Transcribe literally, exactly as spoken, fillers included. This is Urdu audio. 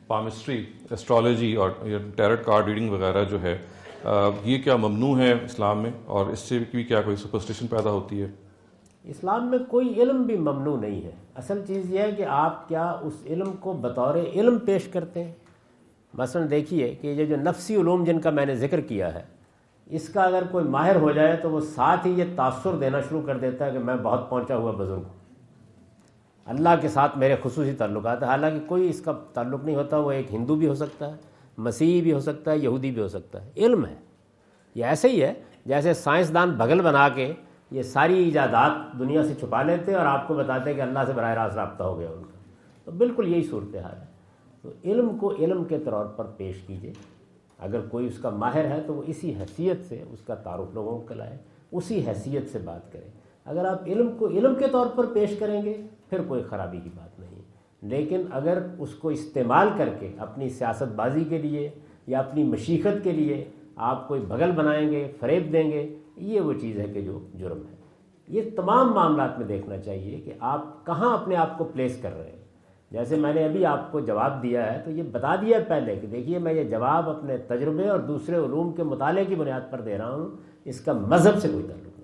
پامسٹری، ایسٹرالوجی اور ٹیرٹ کارڈ ریڈنگ وغیرہ جو ہے یہ کیا ممنوع ہے اسلام میں، اور اس سے بھی کیا کوئی سپرسٹیشن پیدا ہوتی ہے؟ اسلام میں کوئی علم بھی ممنوع نہیں ہے. اصل چیز یہ ہے کہ آپ کیا اس علم کو بطور علم پیش کرتے ہیں. مثلا دیکھیے کہ یہ جو نفسی علوم جن کا میں نے ذکر کیا ہے، اس کا اگر کوئی ماہر ہو جائے تو وہ ساتھ ہی یہ تاثر دینا شروع کر دیتا ہے کہ میں بہت پہنچا ہوا بزرگ ہوں، اللہ کے ساتھ میرے خصوصی تعلقات ہیں. حالانکہ کوئی اس کا تعلق نہیں ہوتا. وہ ایک ہندو بھی ہو سکتا ہے، مسیحی بھی ہو سکتا ہے، یہودی بھی ہو سکتا ہے. علم ہے. یہ ایسے ہی ہے جیسے سائنسدان بغل بنا کے یہ ساری ایجادات دنیا سے چھپا لیتے اور آپ کو بتاتے کہ اللہ سے براہ راست رابطہ ہو گیا ان کا. تو بالکل یہی صورتحال ہے. تو علم کو علم کے طور پر پیش کیجیے. اگر کوئی اس کا ماہر ہے تو وہ اسی حیثیت سے اس کا تعارف لوگوں کو لائے، اسی حیثیت سے بات کریں. اگر آپ علم کو علم کے طور پر پیش کریں گے پھر کوئی خرابی کی بات نہیں. لیکن اگر اس کو استعمال کر کے اپنی سیاست بازی کے لیے یا اپنی مشیخت کے لیے آپ کوئی بغل بنائیں گے، فریب دیں گے، یہ وہ چیز ہے کہ جو جرم ہے. یہ تمام معاملات میں دیکھنا چاہیے کہ آپ کہاں اپنے آپ کو پلیس کر رہے ہیں. جیسے میں نے ابھی آپ کو جواب دیا ہے تو یہ بتا دیا پہلے کہ دیکھیے میں یہ جواب اپنے تجربے اور دوسرے علوم کے مطالعے کی بنیاد پر دے رہا ہوں، اس کا مذہب سے کوئی تعلق